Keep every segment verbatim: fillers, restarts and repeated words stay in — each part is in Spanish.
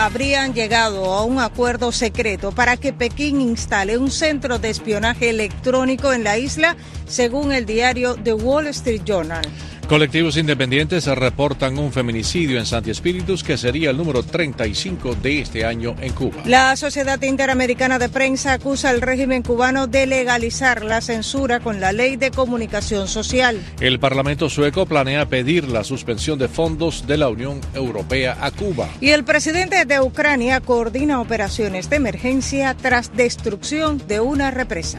habrían llegado a un acuerdo secreto para que Pekín instale un centro de espionaje electrónico en la isla, según el diario The Wall Street Journal. Colectivos independientes reportan un feminicidio en Santi Espíritus que sería el número treinta y cinco de este año en Cuba. La Sociedad Interamericana de Prensa acusa al régimen cubano de legalizar la censura con la Ley de Comunicación Social. El Parlamento sueco planea pedir la suspensión de fondos de la Unión Europea a Cuba. Y el presidente de Ucrania coordina operaciones de emergencia tras destrucción de una represa.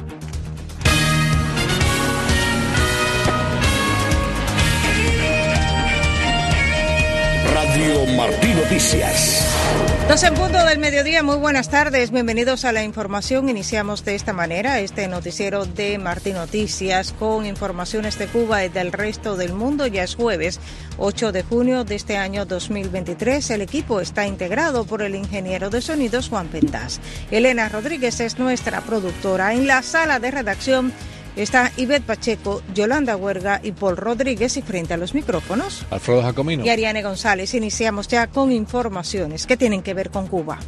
Radio Martí Noticias. Dos en punto del mediodía, muy buenas tardes, bienvenidos a la información. Iniciamos de esta manera este noticiero de Martí Noticias con informaciones de Cuba y del resto del mundo. Ya es jueves ocho de junio de este año dos mil veintitrés. El equipo está integrado por el ingeniero de sonidos Juan Pentás. Elena Rodríguez es nuestra productora. En la sala de redacción está Ivette Pacheco, Yolanda Huerga y Paul Rodríguez, y frente a los micrófonos Alfredo Jacomino y Ariane González. Iniciamos ya con informaciones que tienen que ver con Cuba.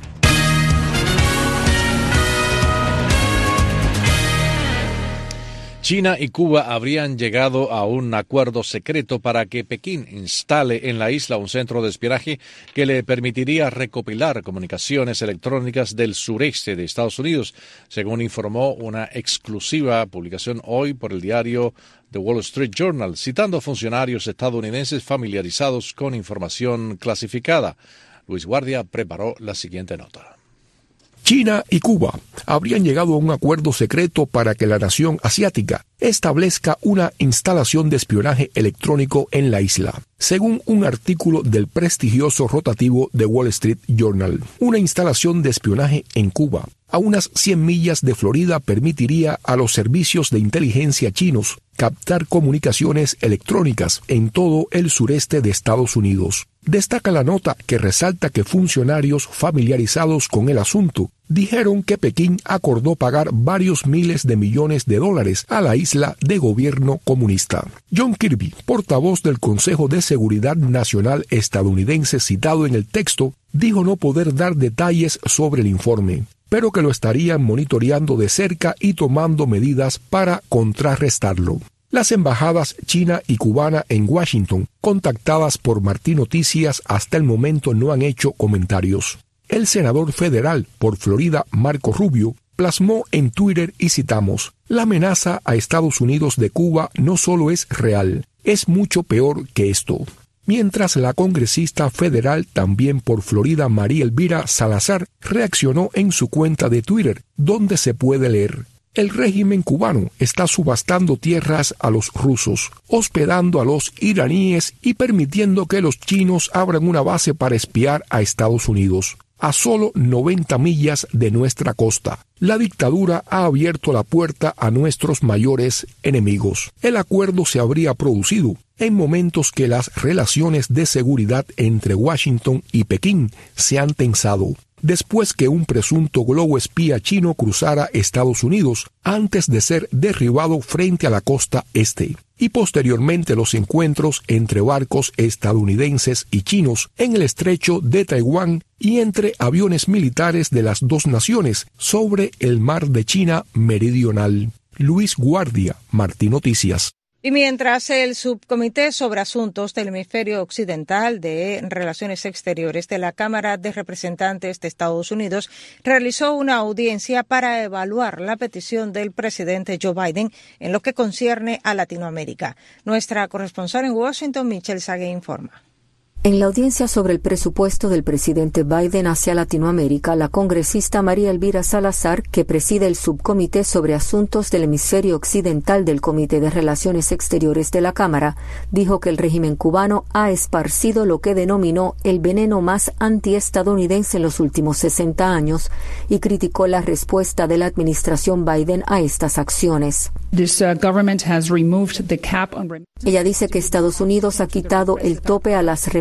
China y Cuba habrían llegado a un acuerdo secreto para que Pekín instale en la isla un centro de espionaje que le permitiría recopilar comunicaciones electrónicas del sureste de Estados Unidos, según informó una exclusiva publicación hoy por el diario The Wall Street Journal, citando funcionarios estadounidenses familiarizados con información clasificada. Luis Guardia preparó la siguiente nota. China y Cuba habrían llegado a un acuerdo secreto para que la nación asiática establezca una instalación de espionaje electrónico en la isla, según un artículo del prestigioso rotativo The Wall Street Journal. Una instalación de espionaje en Cuba, a unas cien millas de Florida, permitiría a los servicios de inteligencia chinos captar comunicaciones electrónicas en todo el sureste de Estados Unidos. Destaca la nota que resalta que funcionarios familiarizados con el asunto dijeron que Pekín acordó pagar varios miles de millones de dólares a la isla de gobierno comunista. John Kirby, portavoz del Consejo de Seguridad Nacional estadounidense citado en el texto, dijo no poder dar detalles sobre el informe, pero que lo estarían monitoreando de cerca y tomando medidas para contrarrestarlo. Las embajadas china y cubana en Washington, contactadas por Martí Noticias, hasta el momento no han hecho comentarios. El senador federal por Florida, Marco Rubio, plasmó en Twitter, y citamos: «La amenaza a Estados Unidos de Cuba no solo es real, es mucho peor que esto». Mientras la congresista federal también por Florida, María Elvira Salazar, reaccionó en su cuenta de Twitter, donde se puede leer: «El régimen cubano está subastando tierras a los rusos, hospedando a los iraníes y permitiendo que los chinos abran una base para espiar a Estados Unidos, a solo noventa millas de nuestra costa. La dictadura ha abierto la puerta a nuestros mayores enemigos». El acuerdo se habría producido en momentos que las relaciones de seguridad entre Washington y Pekín se han tensado, después que un presunto globo espía chino cruzara Estados Unidos antes de ser derribado frente a la costa este, y posteriormente los encuentros entre barcos estadounidenses y chinos en el estrecho de Taiwán y entre aviones militares de las dos naciones sobre el mar de China Meridional. Luis Guardia, Martí Noticias. Y mientras el Subcomité sobre Asuntos del Hemisferio Occidental de Relaciones Exteriores de la Cámara de Representantes de Estados Unidos realizó una audiencia para evaluar la petición del presidente Joe Biden en lo que concierne a Latinoamérica. Nuestra corresponsal en Washington, Michelle Sague, informa. En la audiencia sobre el presupuesto del presidente Biden hacia Latinoamérica, la congresista María Elvira Salazar, que preside el Subcomité sobre Asuntos del Hemisferio Occidental del Comité de Relaciones Exteriores de la Cámara, dijo que el régimen cubano ha esparcido lo que denominó el veneno más antiestadounidense en los últimos sesenta años y criticó la respuesta de la administración Biden a estas acciones. This, uh, government has removed the cap on... Ella dice que Estados Unidos ha quitado el tope a las remesas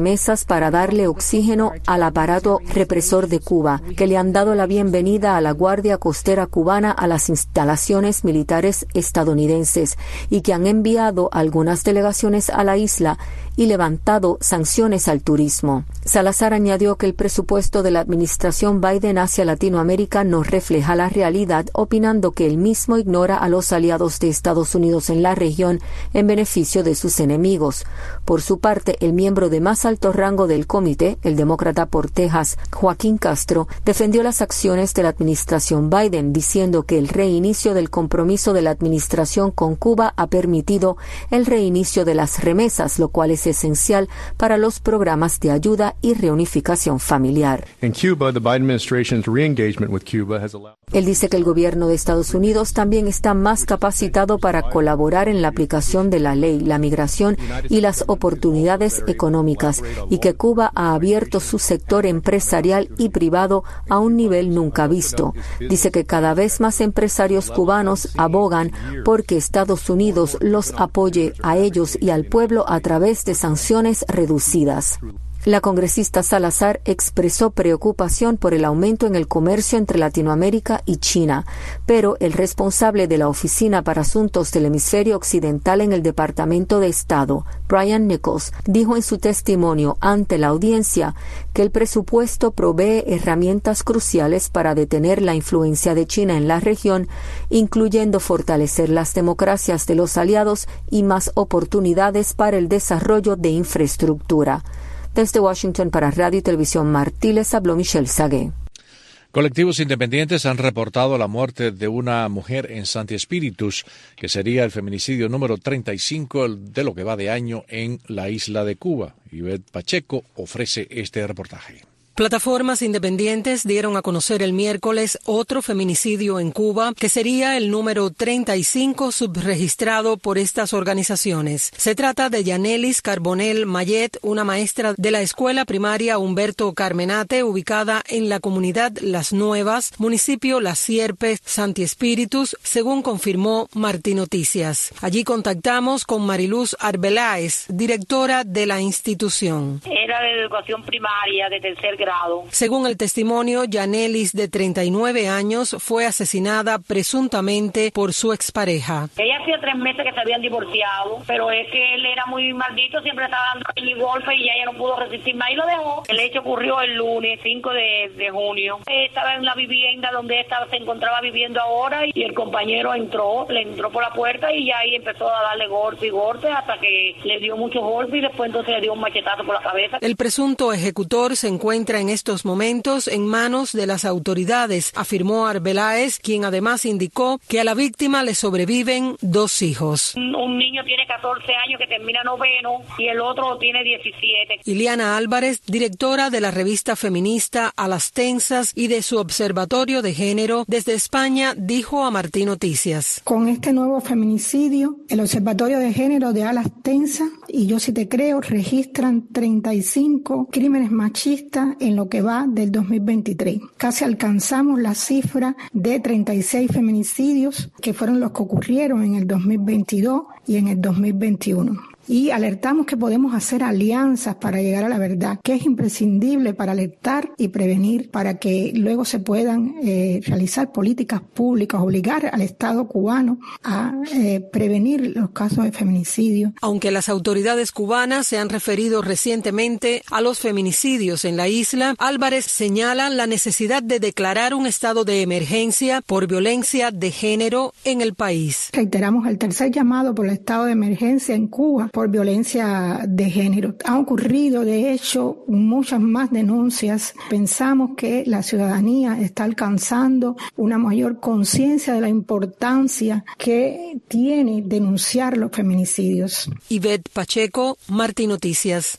remesas para darle oxígeno al aparato represor de Cuba, que le han dado la bienvenida a la Guardia Costera cubana a las instalaciones militares estadounidenses y que han enviado algunas delegaciones a la isla y levantado sanciones al turismo. Salazar añadió que el presupuesto de la administración Biden hacia Latinoamérica no refleja la realidad, opinando que él mismo ignora a los aliados de Estados Unidos en la región en beneficio de sus enemigos. Por su parte, el miembro de más alto rango del comité, el demócrata por Texas, Joaquín Castro, defendió las acciones de la administración Biden, diciendo que el reinicio del compromiso de la administración con Cuba ha permitido el reinicio de las remesas, lo cual es esencial para los programas de ayuda y reunificación familiar. In Cuba, the Biden administration's re-engagement with Cuba has allowed... Él dice que el gobierno de Estados Unidos también está más capacitado para colaborar en la aplicación de la ley, la migración y las oportunidades económicas, y que Cuba ha abierto su sector empresarial y privado a un nivel nunca visto. Dice que cada vez más empresarios cubanos abogan porque Estados Unidos los apoye a ellos y al pueblo a través de sanciones reducidas. La congresista Salazar expresó preocupación por el aumento en el comercio entre Latinoamérica y China, pero el responsable de la Oficina para Asuntos del Hemisferio Occidental en el Departamento de Estado, Brian Nichols, dijo en su testimonio ante la audiencia que el presupuesto provee herramientas cruciales para detener la influencia de China en la región, incluyendo fortalecer las democracias de los aliados y más oportunidades para el desarrollo de infraestructura. Desde Washington para Radio y Televisión Martí les habló Michelle Sagué. Colectivos independientes han reportado la muerte de una mujer en Santi Espíritus, que sería el feminicidio número treinta y cinco de lo que va de año en la isla de Cuba. Ivette Pacheco ofrece este reportaje. Plataformas independientes dieron a conocer el miércoles otro feminicidio en Cuba, que sería el número treinta y cinco subregistrado por estas organizaciones. Se trata de Yanelis Carbonell Mayet, una maestra de la escuela primaria Humberto Carmenate, ubicada en la comunidad Las Nuevas, municipio Las Sierpes, Santi Espíritus, según confirmó Martí Noticias. Allí contactamos con Mariluz Arbeláez, directora de la institución. Era de educación primaria de tercer grado. Según el testimonio, Yanelis, de treinta y nueve años, fue asesinada presuntamente por su expareja. Ella hacía tres meses que se habían divorciado, pero es que él era muy maldito, siempre estaba dando el golpe y ella no pudo resistir más y lo dejó. El hecho ocurrió el lunes cinco de, de junio. Estaba en la vivienda donde esta se encontraba viviendo ahora y el compañero entró, le entró por la puerta y ya ahí empezó a darle golpe y golpe hasta que le dio muchos golpes y después entonces le dio un machetazo por la cabeza. El presunto ejecutor se encuentra en estos momentos en manos de las autoridades, afirmó Arbeláez, quien además indicó que a la víctima le sobreviven dos hijos. Un, un niño tiene catorce años que termina noveno y el otro tiene diecisiete. Iliana Álvarez, directora de la revista feminista A las Tensas y de su Observatorio de Género desde España, dijo a Martí Noticias. Con este nuevo feminicidio, el Observatorio de Género de A las Tensas y Yo Sí Te Creo registran treinta y cinco crímenes machistas en lo que va del dos mil veintitrés. Casi alcanzamos la cifra de treinta y seis feminicidios que fueron los que ocurrieron en el dos mil veintidós y en el dos mil veintiuno. Y alertamos que podemos hacer alianzas para llegar a la verdad, que es imprescindible para alertar y prevenir, para que luego se puedan eh, realizar políticas públicas, obligar al Estado cubano a eh, prevenir los casos de feminicidio. Aunque las autoridades cubanas se han referido recientemente a los feminicidios en la isla, Álvarez señala la necesidad de declarar un estado de emergencia por violencia de género en el país. Reiteramos el tercer llamado por el estado de emergencia en Cuba por violencia de género. Han ocurrido, de hecho, muchas más denuncias. Pensamos que la ciudadanía está alcanzando una mayor conciencia de la importancia que tiene denunciar los feminicidios. Ivette Pacheco, Martí Noticias.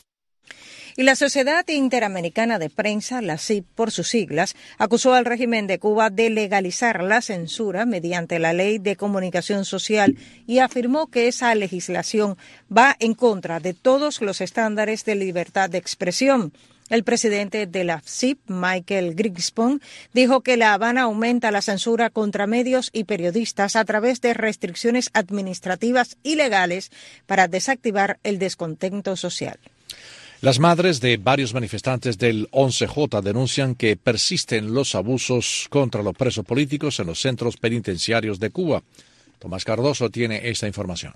Y la Sociedad Interamericana de Prensa, la C I P por sus siglas, acusó al régimen de Cuba de legalizar la censura mediante la Ley de Comunicación Social y afirmó que esa legislación va en contra de todos los estándares de libertad de expresión. El presidente de la C I P, Michael Grigspan, dijo que La Habana aumenta la censura contra medios y periodistas a través de restricciones administrativas y legales para desactivar el descontento social. Las madres de varios manifestantes del once J denuncian que persisten los abusos contra los presos políticos en los centros penitenciarios de Cuba. Tomás Cardoso tiene esta información.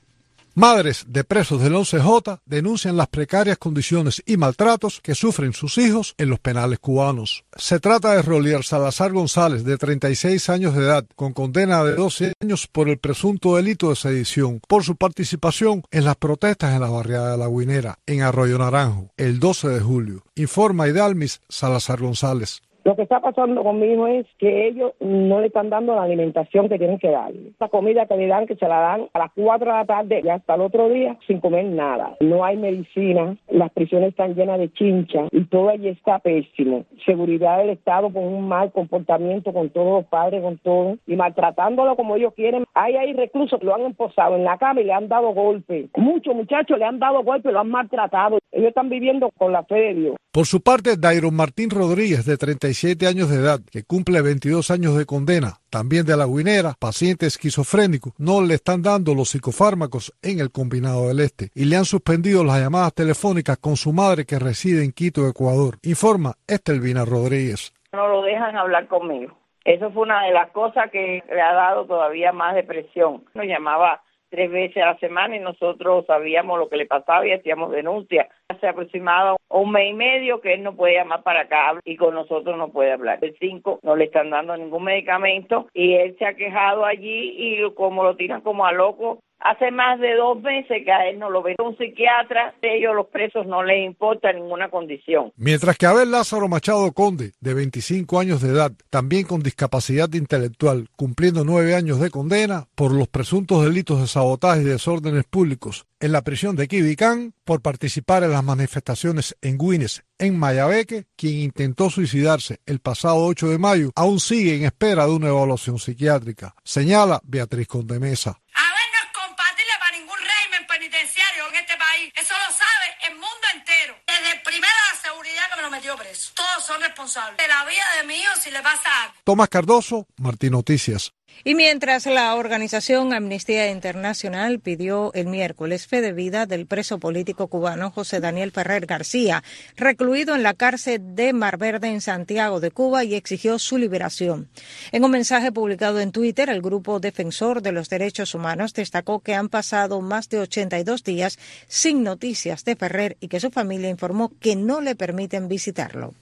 Madres de presos del once J denuncian las precarias condiciones y maltratos que sufren sus hijos en los penales cubanos. Se trata de Rolier Salazar González, de treinta y seis años de edad, con condena de doce años por el presunto delito de sedición, por su participación en las protestas en la barriada de La Guinera, en Arroyo Naranjo, el doce de julio. Informa Hidalmis Salazar González. Lo que está pasando con mi hijo es que ellos no le están dando la alimentación que tienen que darle. La comida que le dan, que se la dan a las cuatro de la tarde y hasta el otro día sin comer nada. No hay medicina, las prisiones están llenas de chincha y todo allí está pésimo. Seguridad del Estado con un mal comportamiento con todos los padres, con todos, y maltratándolo como ellos quieren. Hay ahí reclusos que lo han emposado en la cama y le han dado golpes. Muchos muchachos le han dado golpes, lo han maltratado. Ellos están viviendo con la fe de Dios. Por su parte, Dairon Martín Rodríguez, de treinta y siete años de edad, que cumple veintidós años de condena, también de La Guinera, paciente esquizofrénico, no le están dando los psicofármacos en el Combinado del Este y le han suspendido las llamadas telefónicas con su madre que reside en Quito, Ecuador. Informa Estelvina Rodríguez. No lo dejan hablar conmigo. Eso fue una de las cosas que le ha dado todavía más depresión. Nos llamaba tres veces a la semana y nosotros sabíamos lo que le pasaba y hacíamos denuncias. Hace aproximado un mes y medio que él no puede llamar para acá y con nosotros no puede hablar. El cinco no le están dando ningún medicamento y él se ha quejado allí y como lo tiran como a loco. Hace más de dos meses que a él no lo ve un psiquiatra, a ellos los presos no les importa ninguna condición. Mientras que Abel Lázaro Machado Conde, de veinticinco años de edad, también con discapacidad intelectual, cumpliendo nueve años de condena por los presuntos delitos de sabotaje y desórdenes públicos en la prisión de Quibicán por participar en las manifestaciones en Güines, en Mayabeque, quien intentó suicidarse el pasado ocho de mayo, aún sigue en espera de una evaluación psiquiátrica, señala Beatriz Condemesa. En este país, eso lo sabe el mundo entero. Desde primero la seguridad que me lo metió preso. Todos son responsables de la vida de mi hijo si le pasa algo. Tomás Cardoso, Martín Noticias. Y mientras la organización Amnistía Internacional pidió el miércoles fe de vida del preso político cubano José Daniel Ferrer García, recluido en la cárcel de Mar Verde en Santiago de Cuba, y exigió su liberación. En un mensaje publicado en Twitter, el grupo defensor de los derechos humanos destacó que han pasado más de ochenta y dos días sin noticias de Ferrer y que su familia informó que no le permiten visitarlo.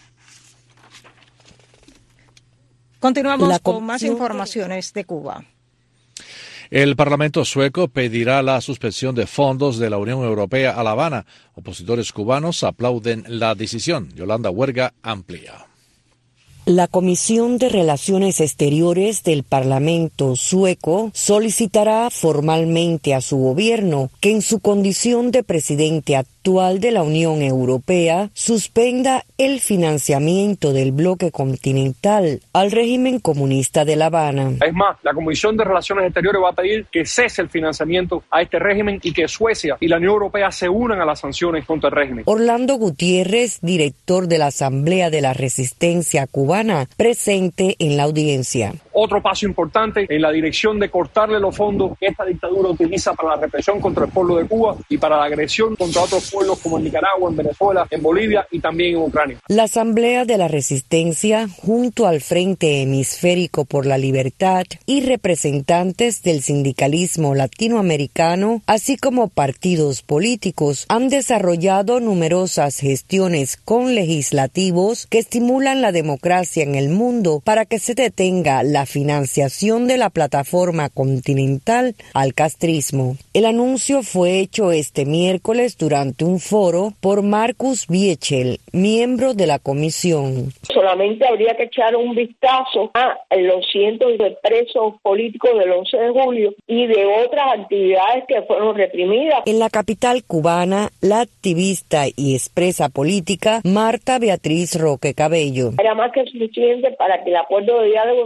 Continuamos con más informaciones de Cuba. El Parlamento sueco pedirá la suspensión de fondos de la Unión Europea a La Habana. Opositores cubanos aplauden la decisión. Yolanda Huerga amplía. La Comisión de Relaciones Exteriores del Parlamento sueco solicitará formalmente a su gobierno que en su condición de presidente actual de la Unión Europea suspenda el financiamiento del bloque continental al régimen comunista de La Habana. Es más, la Comisión de Relaciones Exteriores va a pedir que cese el financiamiento a este régimen y que Suecia y la Unión Europea se unan a las sanciones contra el régimen. Orlando Gutiérrez, director de la Asamblea de la Resistencia Cubana, presente en la audiencia. Otro paso importante en la dirección de cortarle los fondos que esta dictadura utiliza para la represión contra el pueblo de Cuba y para la agresión contra otros pueblos como en Nicaragua, en Venezuela, en Bolivia y también en Ucrania. La Asamblea de la Resistencia, junto al Frente Hemisférico por la Libertad y representantes del sindicalismo latinoamericano, así como partidos políticos, han desarrollado numerosas gestiones con legislativos que estimulan la democracia en el mundo para que se detenga la financiación de la plataforma continental al castrismo. El anuncio fue hecho este miércoles durante un foro por Marcus Biechel, miembro de la comisión. Solamente habría que echar un vistazo a los cientos de presos políticos del once de julio y de otras actividades que fueron reprimidas. En la capital cubana, la activista y expresa política Marta Beatriz Roque Cabello. Era más que suficiente para que el acuerdo de diálogo se hubiera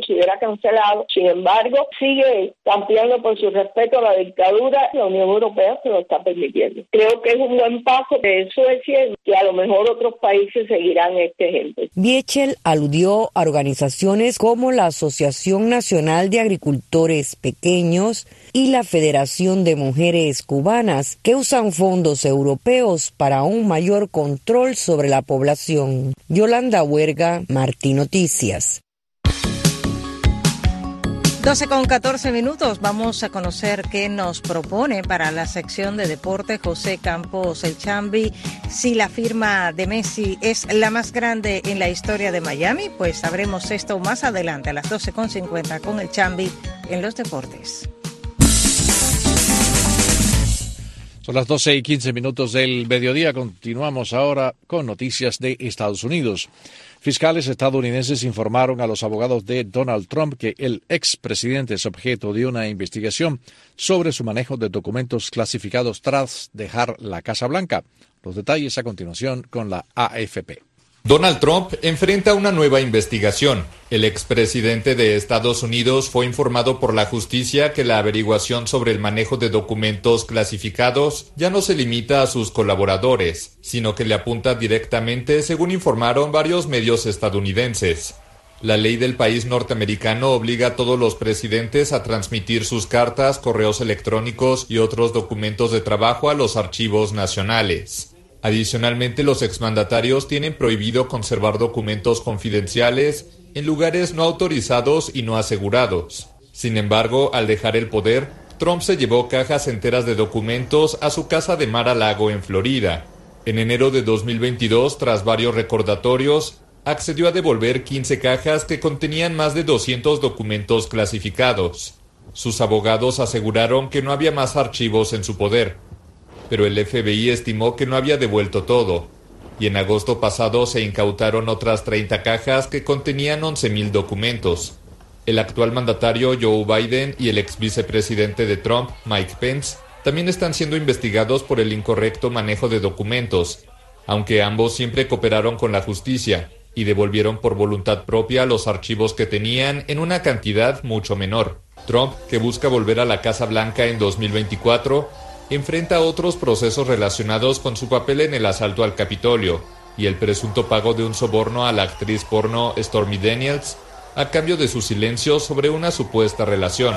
cancelado. Sin embargo, sigue campeando por su respeto a la dictadura. La Unión Europea se lo está permitiendo. Creo que es un buen paso de Suecia y que a lo mejor otros países seguirán este ejemplo. Biechel aludió a organizaciones como la Asociación Nacional de Agricultores Pequeños y la Federación de Mujeres Cubanas, que usan fondos europeos para un mayor control sobre la población. Yolanda Huerga, Martín Noticias. doce con catorce minutos, vamos a conocer qué nos propone para la sección de deporte José Campos el Chambi. Si la firma de Messi es la más grande en la historia de Miami, pues sabremos esto más adelante a las doce con cincuenta con el Chambi en los deportes. Son las doce y quince minutos del mediodía. Continuamos ahora con noticias de Estados Unidos. Fiscales estadounidenses informaron a los abogados de Donald Trump que el expresidente es objeto de una investigación sobre su manejo de documentos clasificados tras dejar la Casa Blanca. Los detalles a continuación con la A F P. Donald Trump enfrenta una nueva investigación. El expresidente de Estados Unidos fue informado por la justicia que la averiguación sobre el manejo de documentos clasificados ya no se limita a sus colaboradores, sino que le apunta directamente, según informaron varios medios estadounidenses. La ley del país norteamericano obliga a todos los presidentes a transmitir sus cartas, correos electrónicos y otros documentos de trabajo a los archivos nacionales. Adicionalmente, los exmandatarios tienen prohibido conservar documentos confidenciales en lugares no autorizados y no asegurados. Sin embargo, al dejar el poder, Trump se llevó cajas enteras de documentos a su casa de Mar-a-Lago en Florida. En enero de dos mil veintidós, tras varios recordatorios, accedió a devolver quince cajas que contenían más de doscientos documentos clasificados. Sus abogados aseguraron que no había más archivos en su poder, pero el F B I estimó que no había devuelto todo, y en agosto pasado se incautaron otras treinta cajas que contenían once mil documentos. El actual mandatario Joe Biden y el ex vicepresidente de Trump, Mike Pence, también están siendo investigados por el incorrecto manejo de documentos, aunque ambos siempre cooperaron con la justicia y devolvieron por voluntad propia los archivos que tenían en una cantidad mucho menor. Trump, que busca volver a la Casa Blanca en dos mil veinticuatro, enfrenta otros procesos relacionados con su papel en el asalto al Capitolio y el presunto pago de un soborno a la actriz porno Stormy Daniels a cambio de su silencio sobre una supuesta relación.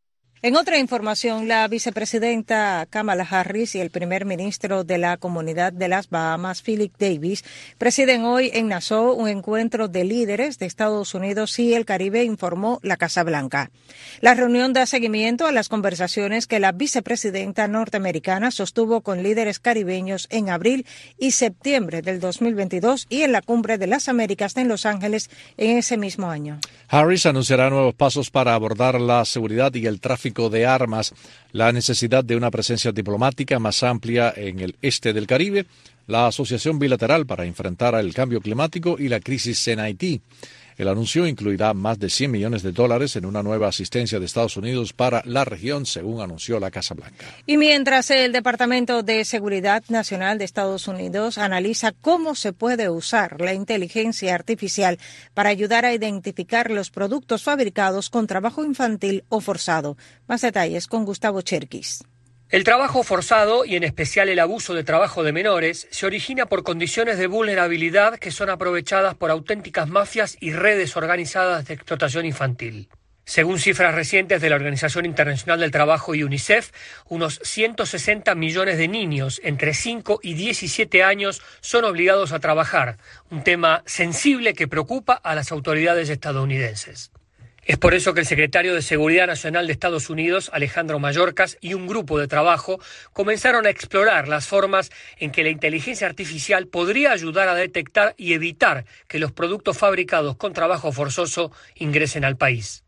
En otra información, la vicepresidenta Kamala Harris y el primer ministro de la Comunidad de las Bahamas, Philip Davis, presiden hoy en Nassau un encuentro de líderes de Estados Unidos y el Caribe, informó la Casa Blanca. La reunión da seguimiento a las conversaciones que la vicepresidenta norteamericana sostuvo con líderes caribeños en abril y septiembre del dos mil veintidós y en la Cumbre de las Américas en Los Ángeles en ese mismo año. Harris anunciará nuevos pasos para abordar la seguridad y el tráfico de armas, la necesidad de una presencia diplomática más amplia en el este del Caribe, la asociación bilateral para enfrentar el cambio climático y la crisis en Haití. El anuncio incluirá más de cien millones de dólares en una nueva asistencia de Estados Unidos para la región, según anunció la Casa Blanca. Y mientras el Departamento de Seguridad Nacional de Estados Unidos analiza cómo se puede usar la inteligencia artificial para ayudar a identificar los productos fabricados con trabajo infantil o forzado. Más detalles con Gustavo Cherkis. El trabajo forzado, y en especial el abuso de trabajo de menores, se origina por condiciones de vulnerabilidad que son aprovechadas por auténticas mafias y redes organizadas de explotación infantil. Según cifras recientes de la Organización Internacional del Trabajo y UNICEF, unos ciento sesenta millones de niños entre cinco y diecisiete años son obligados a trabajar, un tema sensible que preocupa a las autoridades estadounidenses. Es por eso que el secretario de Seguridad Nacional de Estados Unidos, Alejandro Mayorkas, y un grupo de trabajo comenzaron a explorar las formas en que la inteligencia artificial podría ayudar a detectar y evitar que los productos fabricados con trabajo forzoso ingresen al país.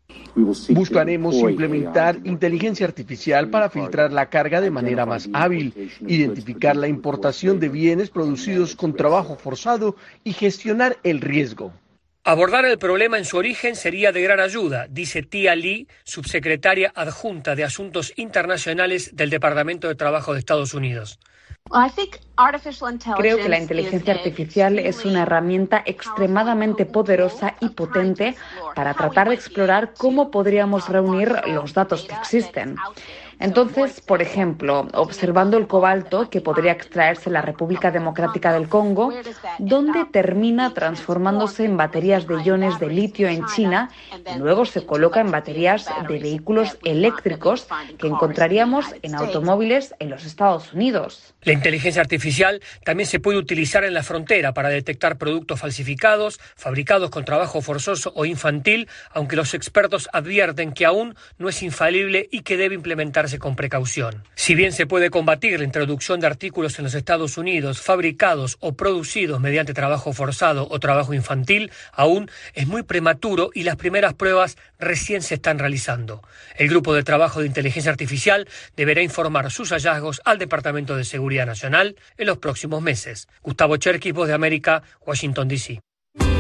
Buscaremos implementar inteligencia artificial para filtrar la carga de manera más hábil, identificar la importación de bienes producidos con trabajo forzado y gestionar el riesgo. Abordar el problema en su origen sería de gran ayuda, dice Tia Lee, subsecretaria adjunta de Asuntos Internacionales del Departamento de Trabajo de Estados Unidos. Creo que la inteligencia artificial es una herramienta extremadamente poderosa y potente para tratar de explorar cómo podríamos reunir los datos que existen. Entonces, por ejemplo, observando el cobalto que podría extraerse en la República Democrática del Congo, ¿dónde termina transformándose en baterías de iones de litio en China y luego se coloca en baterías de vehículos eléctricos que encontraríamos en automóviles en los Estados Unidos? La inteligencia artificial también se puede utilizar en la frontera para detectar productos falsificados, fabricados con trabajo forzoso o infantil, aunque los expertos advierten que aún no es infalible y que debe implementarse con precaución. Si bien se puede combatir la introducción de artículos en los Estados Unidos fabricados o producidos mediante trabajo forzado o trabajo infantil, aún es muy prematuro y las primeras pruebas recién se están realizando. El Grupo de Trabajo de Inteligencia Artificial deberá informar sus hallazgos al Departamento de Seguridad Nacional en los próximos meses. Gustavo Cherkis, Voz de América, Washington, D C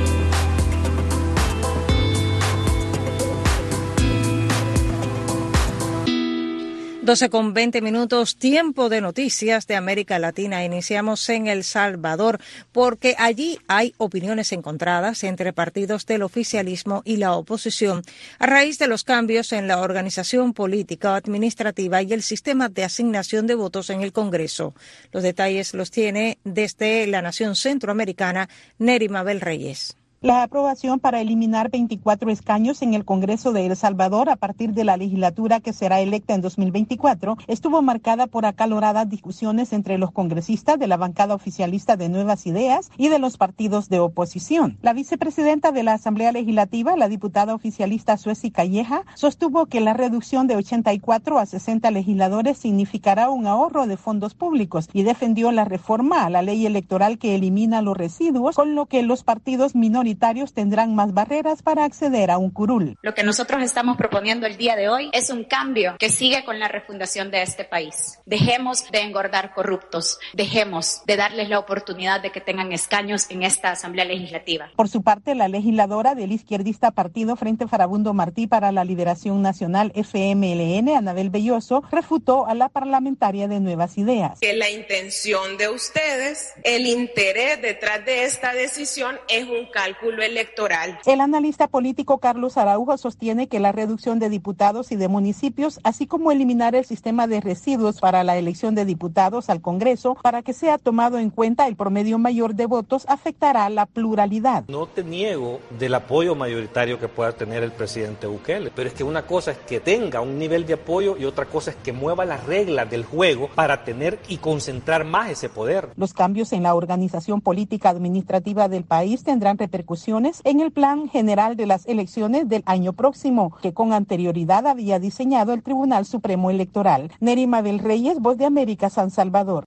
doce con veinte minutos, tiempo de noticias de América Latina. Iniciamos en El Salvador porque allí hay opiniones encontradas entre partidos del oficialismo y la oposición a raíz de los cambios en la organización política, administrativa y el sistema de asignación de votos en el Congreso. Los detalles los tiene desde la nación centroamericana Neri Mabel Reyes. La aprobación para eliminar veinticuatro escaños en el Congreso de El Salvador a partir de la legislatura que será electa en dos mil veinticuatro estuvo marcada por acaloradas discusiones entre los congresistas de la bancada oficialista de Nuevas Ideas y de los partidos de oposición. La vicepresidenta de la Asamblea Legislativa, la diputada oficialista Sueci Calleja, sostuvo que la reducción de ochenta y cuatro a sesenta legisladores significará un ahorro de fondos públicos y defendió la reforma a la ley electoral que elimina los residuos, con lo que los partidos minoritarios tendrán más barreras para acceder a un curul. Lo que nosotros estamos proponiendo el día de hoy es un cambio que sigue con la refundación de este país. Dejemos de engordar corruptos, dejemos de darles la oportunidad de que tengan escaños en esta Asamblea Legislativa. Por su parte, la legisladora del izquierdista Partido Frente Farabundo Martí para la Liberación Nacional F M L N, Anabel Belloso, refutó a la parlamentaria de Nuevas Ideas. Que la intención de ustedes, el interés detrás de esta decisión es un cálculo electoral. El analista político Carlos Araujo sostiene que la reducción de diputados y de municipios, así como eliminar el sistema de residuos para la elección de diputados al Congreso para que sea tomado en cuenta el promedio mayor de votos, afectará la pluralidad. No te niego del apoyo mayoritario que pueda tener el presidente Bukele, pero es que una cosa es que tenga un nivel de apoyo y otra cosa es que mueva las reglas del juego para tener y concentrar más ese poder. Los cambios en la organización política administrativa del país tendrán repercusiones en el plan general de las elecciones del año próximo, que con anterioridad había diseñado el Tribunal Supremo Electoral. Neri Mabel Reyes, Voz de América, San Salvador.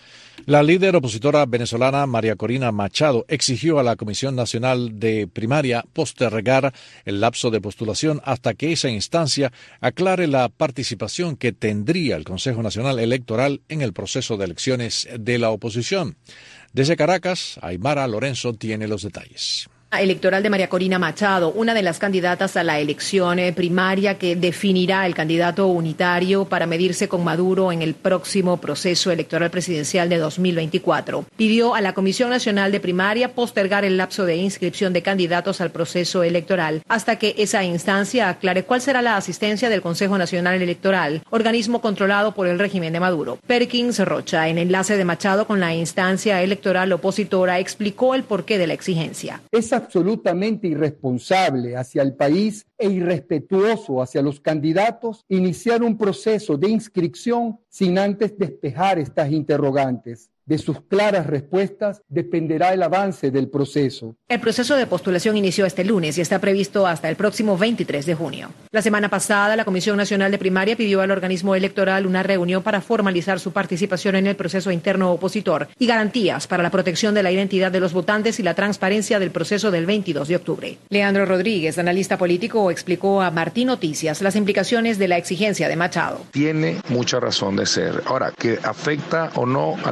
La líder opositora venezolana María Corina Machado exigió a la Comisión Nacional de Primaria postergar el lapso de postulación hasta que esa instancia aclare la participación que tendría el Consejo Nacional Electoral en el proceso de elecciones de la oposición. Desde Caracas, Aymara Lorenzo tiene los detalles. Electoral de María Corina Machado, una de las candidatas a la elección primaria que definirá el candidato unitario para medirse con Maduro en el próximo proceso electoral presidencial de dos mil veinticuatro. Pidió a la Comisión Nacional de Primaria postergar el lapso de inscripción de candidatos al proceso electoral hasta que esa instancia aclare cuál será la asistencia del Consejo Nacional Electoral, organismo controlado por el régimen de Maduro. Perkins Rocha, en enlace de Machado con la instancia electoral opositora, explicó el porqué de la exigencia. Esa absolutamente irresponsable hacia el país e irrespetuoso hacia los candidatos iniciar un proceso de inscripción sin antes despejar estas interrogantes. De sus claras respuestas dependerá el avance del proceso. El proceso de postulación inició este lunes y está previsto hasta el próximo veintitrés de junio. La semana pasada, la Comisión Nacional de Primaria pidió al organismo electoral una reunión para formalizar su participación en el proceso interno opositor y garantías para la protección de la identidad de los votantes y la transparencia del proceso del veintidós de octubre. Leandro Rodríguez, analista político, explicó a Martín Noticias las implicaciones de la exigencia de Machado. Tiene mucha razón de ser. Ahora, que afecta o no a las pensiones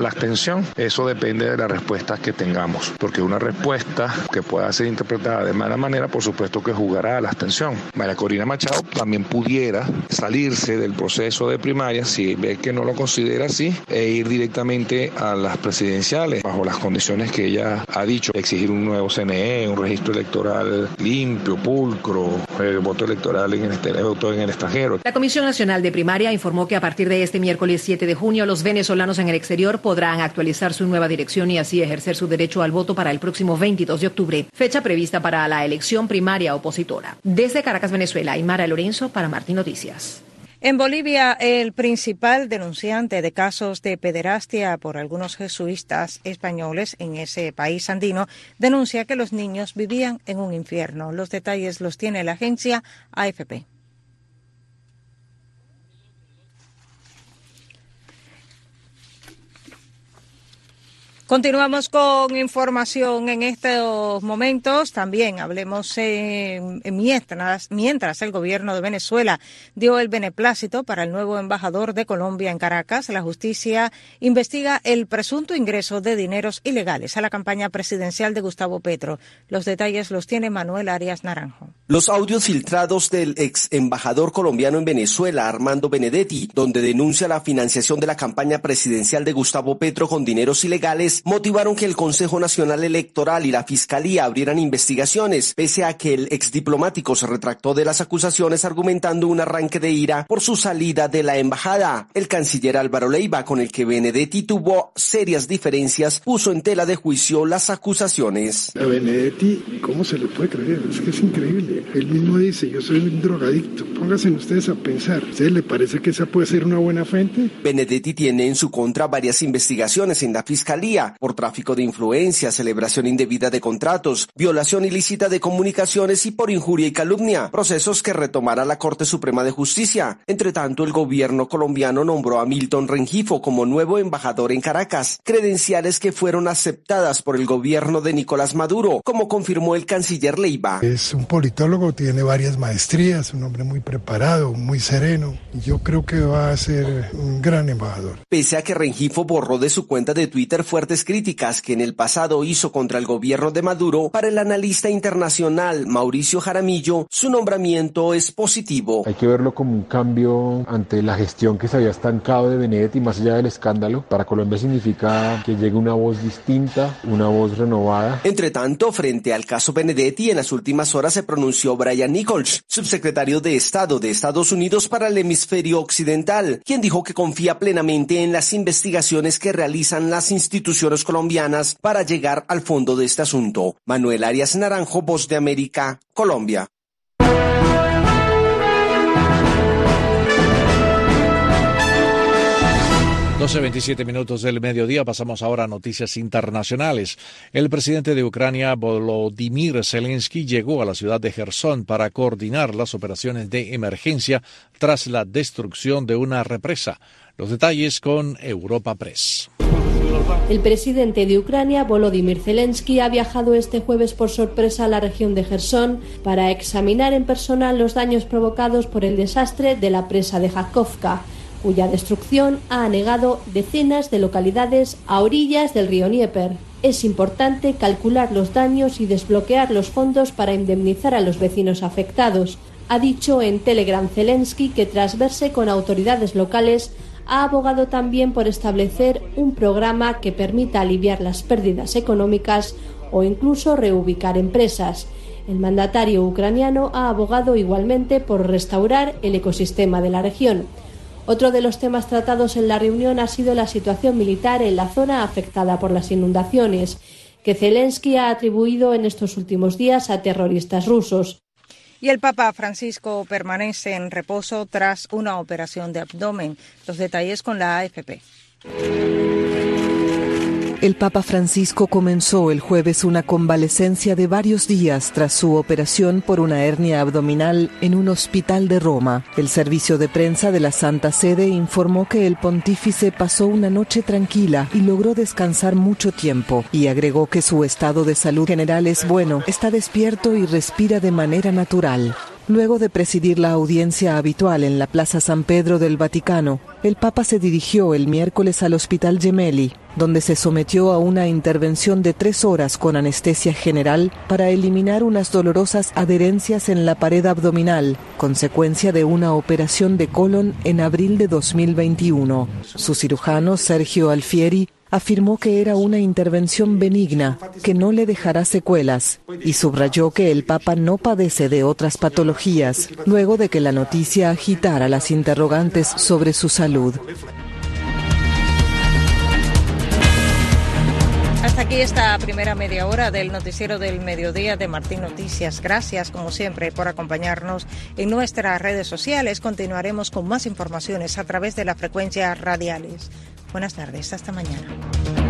situación. Eso depende de las respuestas que tengamos, porque una respuesta que pueda ser interpretada de mala manera, por supuesto que jugará a la abstención. María Corina Machado también pudiera salirse del proceso de primaria si ve que no lo considera así e ir directamente a las presidenciales bajo las condiciones que ella ha dicho, exigir un nuevo C N E, un registro electoral limpio, pulcro, el voto electoral en el, el voto en el extranjero. La Comisión Nacional de Primaria informó que a partir de este miércoles siete de junio los venezolanos en el exterior podrán actualizar su nueva dirección y así ejercer su derecho al voto para el próximo veintidós de octubre, fecha prevista para la elección primaria opositora. Desde Caracas, Venezuela, Aymara Lorenzo para Martín Noticias. En Bolivia, el principal denunciante de casos de pederastia por algunos jesuitas españoles en ese país andino denuncia que los niños vivían en un infierno. Los detalles los tiene la agencia A F P. Continuamos con información en estos momentos. También hablemos eh, mientras, mientras el gobierno de Venezuela dio el beneplácito para el nuevo embajador de Colombia en Caracas. La justicia investiga el presunto ingreso de dineros ilegales a la campaña presidencial de Gustavo Petro. Los detalles los tiene Manuel Arias Naranjo. Los audios filtrados del ex embajador colombiano en Venezuela, Armando Benedetti, donde denuncia la financiación de la campaña presidencial de Gustavo Petro con dineros ilegales, motivaron que el Consejo Nacional Electoral y la Fiscalía abrieran investigaciones, pese a que el exdiplomático se retractó de las acusaciones argumentando un arranque de ira por su salida de la embajada. El canciller Álvaro Leiva, con el que Benedetti tuvo serias diferencias, puso en tela de juicio las acusaciones. A Benedetti, ¿cómo se le puede creer? Es que es increíble. Él mismo dice, yo soy un drogadicto. Pónganse ustedes a pensar. ¿A ustedes le parece que esa puede ser una buena fuente? Benedetti tiene en su contra varias investigaciones en la Fiscalía por tráfico de influencia, celebración indebida de contratos, violación ilícita de comunicaciones y por injuria y calumnia, procesos que retomará la Corte Suprema de Justicia. Entre tanto, el gobierno colombiano nombró a Milton Rengifo como nuevo embajador en Caracas, credenciales que fueron aceptadas por el gobierno de Nicolás Maduro, como confirmó el canciller Leiva. Es un politólogo, tiene varias maestrías, un hombre muy preparado, muy sereno, y yo creo que va a ser un gran embajador. Pese a que Rengifo borró de su cuenta de Twitter fuertes críticas que en el pasado hizo contra el gobierno de Maduro, para el analista internacional Mauricio Jaramillo, su nombramiento es positivo. Hay que verlo como un cambio ante la gestión que se había estancado de Benedetti, más allá del escándalo. Para Colombia significa que llegue una voz distinta, una voz renovada. Entre tanto, frente al caso Benedetti, en las últimas horas se pronunció Brian Nichols, subsecretario de Estado de Estados Unidos para el hemisferio occidental, quien dijo que confía plenamente en las investigaciones que realizan las instituciones colombianas para llegar al fondo de este asunto. Manuel Arias Naranjo, Voz de América, Colombia. doce veintisiete minutos del mediodía, pasamos ahora a noticias internacionales. El presidente de Ucrania, Volodymyr Zelensky, llegó a la ciudad de Jersón para coordinar las operaciones de emergencia tras la destrucción de una represa. Los detalles con Europa Press. El presidente de Ucrania, Volodymyr Zelensky, ha viajado este jueves por sorpresa a la región de Jersón para examinar en persona los daños provocados por el desastre de la presa de Jakhovka, cuya destrucción ha anegado decenas de localidades a orillas del río Dnieper. Es importante calcular los daños y desbloquear los fondos para indemnizar a los vecinos afectados, ha dicho en Telegram Zelensky, que tras verse con autoridades locales ha abogado también por establecer un programa que permita aliviar las pérdidas económicas o incluso reubicar empresas. El mandatario ucraniano ha abogado igualmente por restaurar el ecosistema de la región. Otro de los temas tratados en la reunión ha sido la situación militar en la zona afectada por las inundaciones, que Zelensky ha atribuido en estos últimos días a terroristas rusos. Y el Papa Francisco permanece en reposo tras una operación de abdomen. Los detalles con la A F P. El Papa Francisco comenzó el jueves una convalecencia de varios días tras su operación por una hernia abdominal en un hospital de Roma. El servicio de prensa de la Santa Sede informó que el pontífice pasó una noche tranquila y logró descansar mucho tiempo, y agregó que su estado de salud general es bueno, está despierto y respira de manera natural. Luego de presidir la audiencia habitual en la Plaza San Pedro del Vaticano, el Papa se dirigió el miércoles al Hospital Gemelli, donde se sometió a una intervención de tres horas con anestesia general para eliminar unas dolorosas adherencias en la pared abdominal, consecuencia de una operación de colon en abril de dos mil veintiuno. Su cirujano, Sergio Alfieri, afirmó que era una intervención benigna, que no le dejará secuelas, y subrayó que el Papa no padece de otras patologías, luego de que la noticia agitara las interrogantes sobre su salud. Hasta aquí esta primera media hora del noticiero del mediodía de Martín Noticias. Gracias, como siempre, por acompañarnos en nuestras redes sociales. Continuaremos con más informaciones a través de las frecuencias radiales. Buenas tardes, hasta mañana.